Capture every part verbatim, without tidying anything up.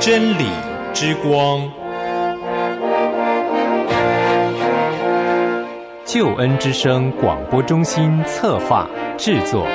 真理之光， 救恩之声广播中心策划制作。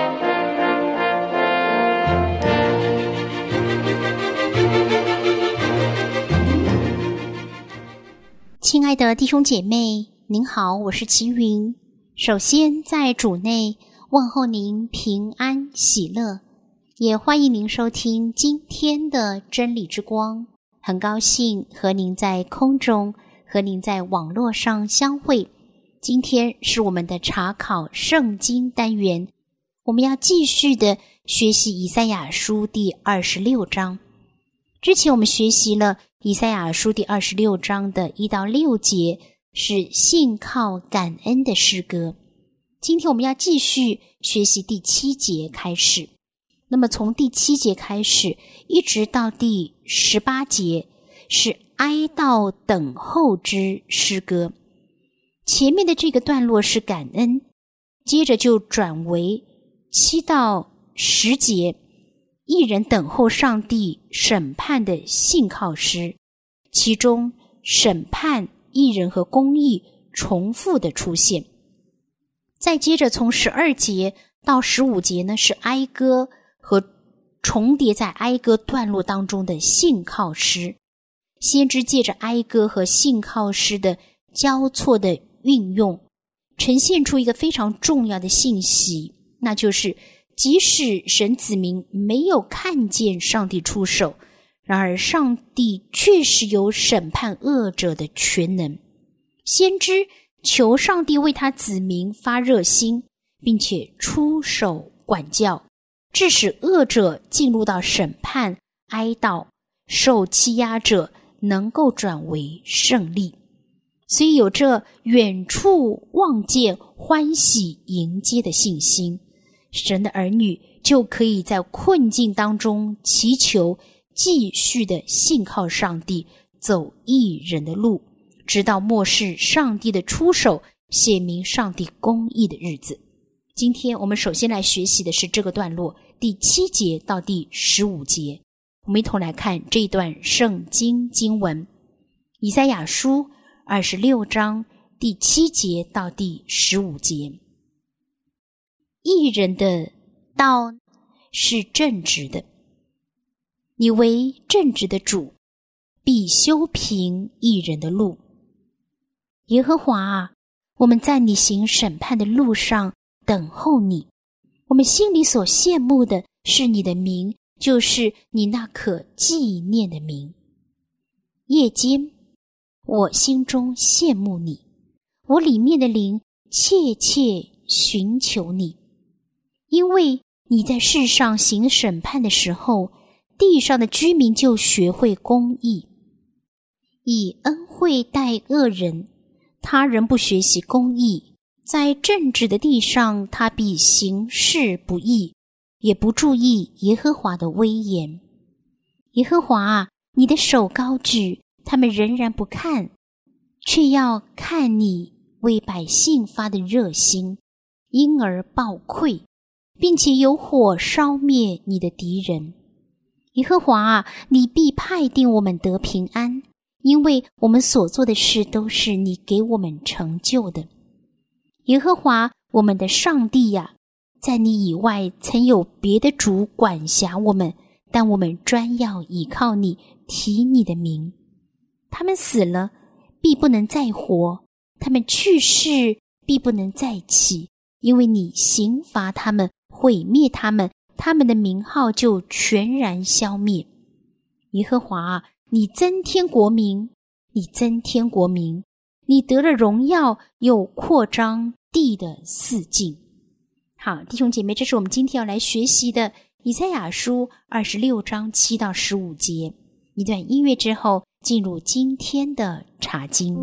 亲爱的弟兄姐妹，您好，我是齐云。首先在主内问候您平安喜乐，也欢迎您收听今天的真理之光。很高兴和您在空中，和您在网络上相会。今天是我们的查考圣经单元，我们要继续的学习以赛亚书第二十六章。之前我们学习了以赛亚书第二十六章的一到六节，是信靠感恩的诗歌。今天我们要继续学习第七节开始。那么从第七节开始一直到第十八节是哀悼等候之诗歌。前面的这个段落是感恩，接着就转为七到十节义人等候上帝审判的信靠诗，其中审判、义人和公义重复的出现。再接着从十二节到十五节呢，是哀歌和重叠在哀歌段落当中的信靠诗。先知借着哀歌和信靠诗的交错的运用，呈现出一个非常重要的信息，那就是即使神子民没有看见上帝出手，然而上帝确实有审判恶者的全能。先知求上帝为他子民发热心，并且出手管教，致使恶者进入到审判、哀悼，受欺压者能够转为胜利。所以有这远处望见欢喜迎接的信心，神的儿女就可以在困境当中祈求，继续的信靠上帝，走义人的路，直到末世上帝的出手，显明上帝公义的日子。今天我们首先来学习的是这个段落，第七节到第十五节。我们一同来看这一段圣经经文，以赛亚书二十六章第七节到第十五节。义人的道是正直的，你为正直的主，必修平义人的路。耶和华啊，我们在你行审判的路上等候你，我们心里所羡慕的是你的名，就是你那可纪念的名。夜间我心中羡慕你，我里面的灵切切寻求你，因为你在世上行审判的时候，地上的居民就学会公义，以恩惠待恶人，他人不学习公义，在正直的地上他必行事不义，也不注意耶和华的威严。耶和华啊，你的手高举，他们仍然不看，却要看你为百姓发的热心，因而报愧，并且有火烧灭你的敌人。耶和华啊，你必派定我们得平安，因为我们所做的事都是你给我们成就的。耶和华我们的上帝呀、啊，在你以外曾有别的主管辖我们，但我们专要倚靠你，提你的名。他们死了，必不能再活；他们去世，必不能再起，因为你刑罚他们，毁灭他们，他们的名号就全然消灭。耶和华啊，你增添国民，你增添国民，你得了荣耀，又扩张地的四境。好，弟兄姐妹，这是我们今天要来学习的以赛亚书二十六章七到十五节。一段音乐之后，进入今天的查经。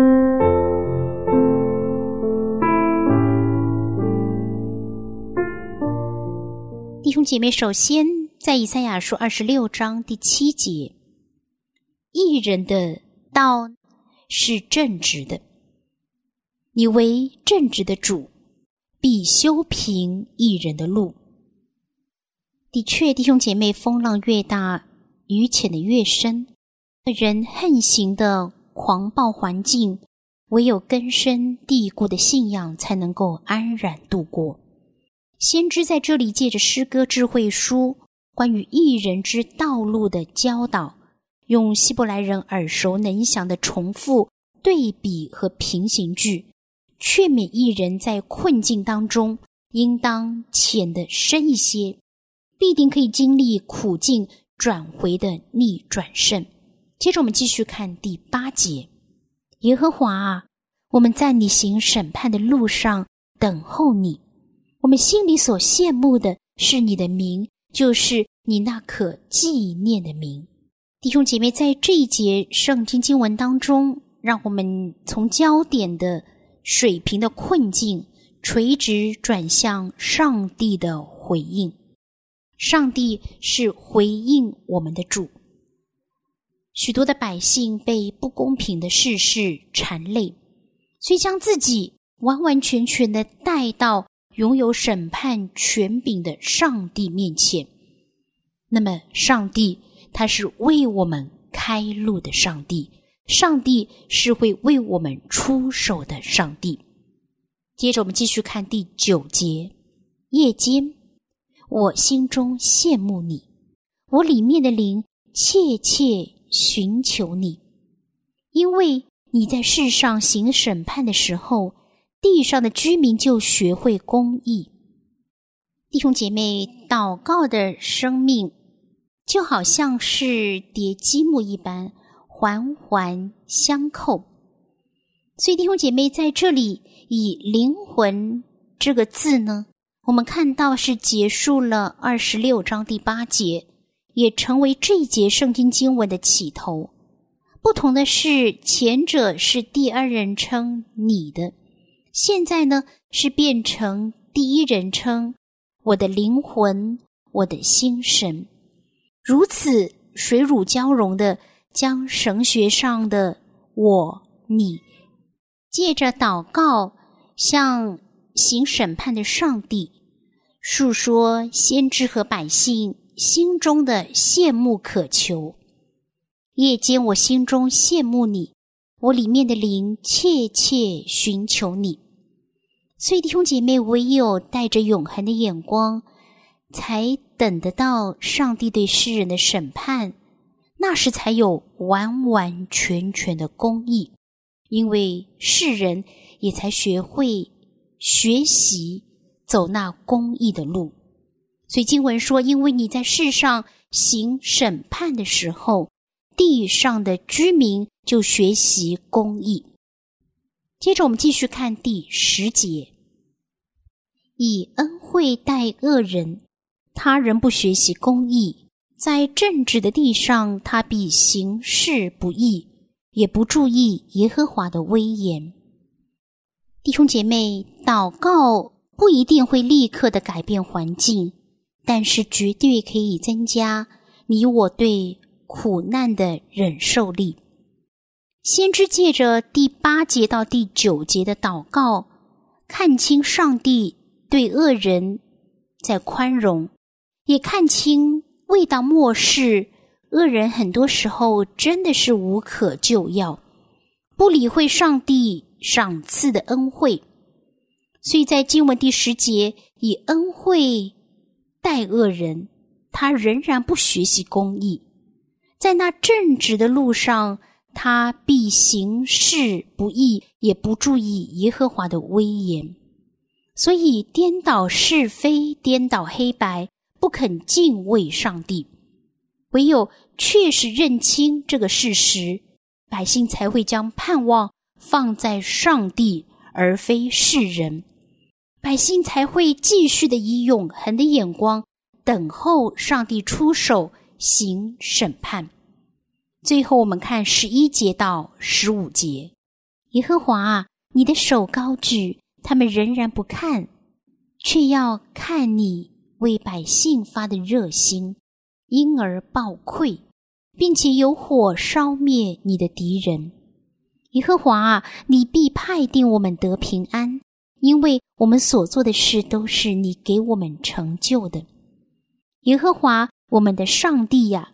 弟兄姐妹，首先在以赛亚书二十六章第七节，义人的道是正直的，你为正直的主，必修平义人的路。的确，弟兄姐妹，风浪越大， 鱼潜得越深，人横行的狂暴环境，唯有根深蒂固的信仰才能够安然度过。先知在这里借着诗歌智慧书关于义人之道路的教导，用希伯来人耳熟能详的重复、对比和平行句，劝勉义人在困境当中应当潜得深一些，必定可以经历苦境转回的逆转胜。接着我们继续看第八节，耶和华啊，我们在你行审判的路上等候你，我们心里所羡慕的是你的名，就是你那可纪念的名。弟兄姐妹，在这一节圣经经文当中，让我们从焦点的水平的困境垂直转向上帝的回应。上帝是回应我们的主。许多的百姓被不公平的事事缠累，所以将自己完完全全的带到拥有审判权柄的上帝面前。那么上帝他是为我们开路的上帝，上帝是会为我们出手的上帝。接着我们继续看第九节，夜间我心中羡慕你，我里面的灵切切寻求你，因为你在世上行审判的时候，地上的居民就学会公义。弟兄姐妹，祷告的生命就好像是叠积木一般，环环相扣。所以弟兄姐妹，在这里以灵魂这个字呢，我们看到是结束了二十六章第八节，也成为这一节圣经经文的起头。不同的是，前者是第二人称你的，现在呢是变成第一人称我的灵魂，我的心神。如此水乳交融的将神学上的我你借着祷告向行审判的上帝述说先知和百姓心中的羡慕渴求。夜间我心中羡慕你，我里面的灵切切寻求你。所以弟兄姐妹，唯有带着永恒的眼光，才等得到上帝对世人的审判，那时才有完完全全的公义。因为世人也才学会学习走那公义的路。所以经文说，因为你在世上行审判的时候，地上的居民就学习公义。接着我们继续看第十节，以恩惠待恶人，他人不学习公义，在正直的地上他必行事不义，也不注意耶和华的威严。弟兄姐妹，祷告不一定会立刻的改变环境，但是绝对可以增加你我对苦难的忍受力。先知借着第八节到第九节的祷告，看清上帝对恶人在宽容，也看清未到末世，恶人很多时候真的是无可救药，不理会上帝赏赐的恩惠。所以在经文第十节，以恩惠待恶人，他仍然不学习公义，在那正直的路上，他必行事不义，也不注意耶和华的威严。所以颠倒是非，颠倒黑白，不肯敬畏上帝。唯有确实认清这个事实，百姓才会将盼望放在上帝而非世人，百姓才会继续的以永恒的眼光等候上帝出手行审判。最后我们看十一节到十五节，耶和华啊，你的手高举，他们仍然不看，却要看你为百姓发的热心，因而暴溃，并且有火烧灭你的敌人。耶和华啊，你必派定我们得平安，因为我们所做的事都是你给我们成就的。耶和华我们的上帝呀、啊，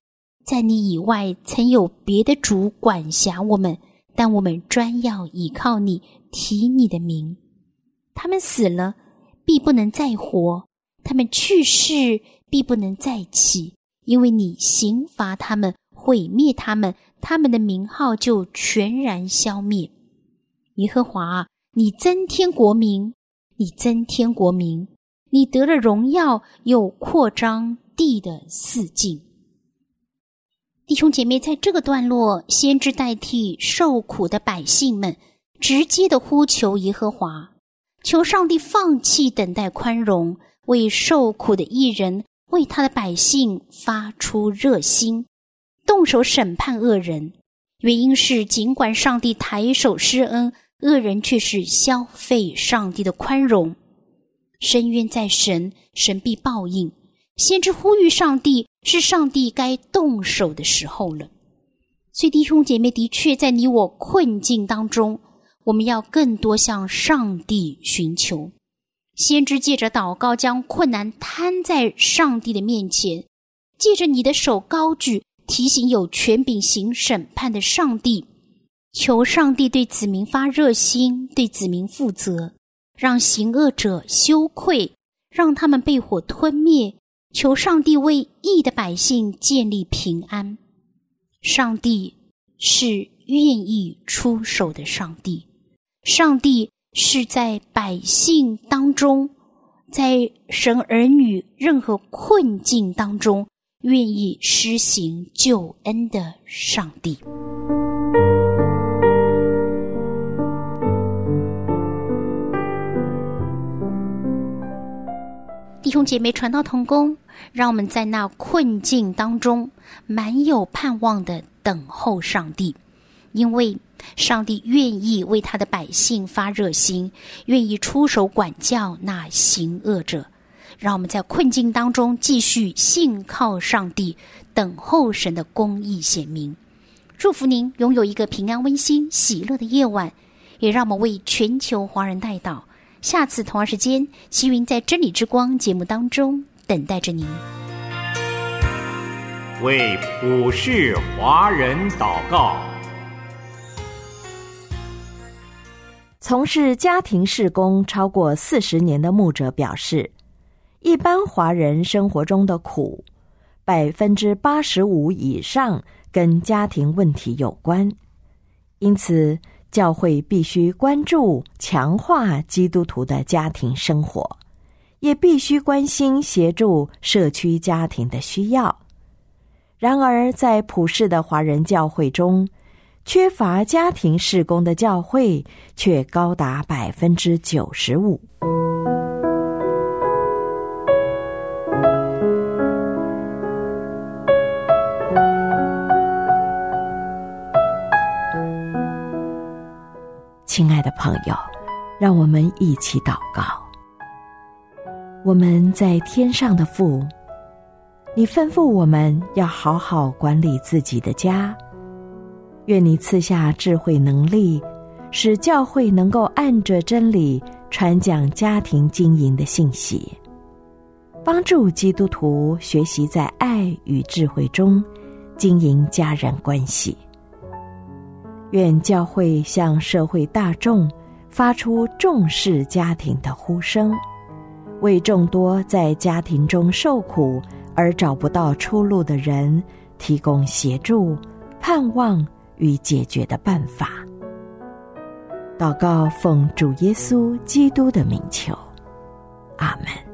在你以外曾有别的主管辖我们，但我们专要倚靠你，提你的名。他们死了，必不能再活；他们去世，必不能再起，因为你刑罚他们，毁灭他们，他们的名号就全然消灭。耶和华啊，你增添国民，你增添国民，你得了荣耀，又扩张地的四境。弟兄姐妹，在这个段落，先知代替受苦的百姓们，直接的呼求耶和华，求上帝放弃等待宽容，为受苦的义人，为他的百姓发出热心，动手审判恶人。原因是尽管上帝抬手施恩，恶人却是消费上帝的宽容。深渊在神，神必报应。先知呼吁上帝，是上帝该动手的时候了。所以弟兄姐妹，的确在你我困境当中，我们要更多向上帝寻求。先知借着祷告，将困难摊在上帝的面前，借着你的手高举，提醒有权柄行审判的上帝，求上帝对子民发热心，对子民负责，让行恶者羞愧，让他们被火吞灭。求上帝为义的百姓建立平安。上帝是愿意出手的上帝，上帝是在百姓当中，在神儿女任何困境当中愿意施行救恩的上帝。弟兄姐妹，传道同工，让我们在那困境当中满有盼望的等候上帝，因为上帝愿意为他的百姓发热心，愿意出手管教那行恶者。让我们在困境当中继续信靠上帝，等候神的公义显明。祝福您拥有一个平安温馨喜乐的夜晚，也让我们为全球华人代祷。下次同样时间，齐云在真理之光节目当中等待着您。 为普世华人祷告。 从事家庭事工超过四十年的牧者表示，一般华人生活中的苦，百分之八十五以上跟家庭问题有关，因此教会必须关注强化基督徒的家庭生活，也必须关心协助社区家庭的需要。然而在普世的华人教会中，缺乏家庭事工的教会却高达百分之九十五。亲爱的朋友，让我们一起祷告。我们在天上的父，你吩咐我们要好好管理自己的家，愿你赐下智慧能力，使教会能够按着真理传讲家庭经营的信息，帮助基督徒学习在爱与智慧中经营家人关系。愿教会向社会大众发出重视家庭的呼声，为众多在家庭中受苦而找不到出路的人提供协助、盼望与解决的办法。祷告奉主耶稣基督的名求，阿们。